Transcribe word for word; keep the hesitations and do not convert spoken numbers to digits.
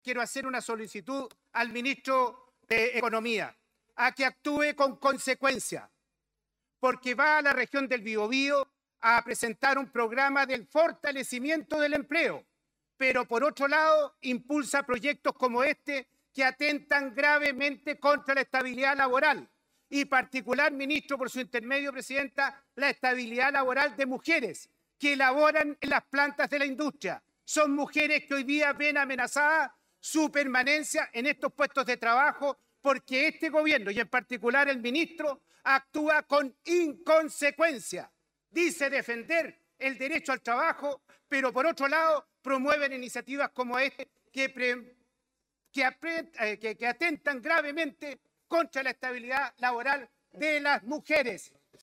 quiero hacer una solicitud al ministro de Economía, a que actúe con consecuencia, porque va a la región del Biobío a presentar un programa del fortalecimiento del empleo, pero por otro lado impulsa proyectos como este que atentan gravemente contra la estabilidad laboral y particular, ministro, por su intermedio, presidenta, la estabilidad laboral de mujeres que laboran en las plantas de la industria. Son mujeres que hoy día ven amenazada su permanencia en estos puestos de trabajo porque este gobierno y en particular el ministro actúa con inconsecuencia. Dice defender el derecho al trabajo, pero por otro lado promueven iniciativas como este que, pre, que, eh, que, que atentan gravemente contra la estabilidad laboral de las mujeres.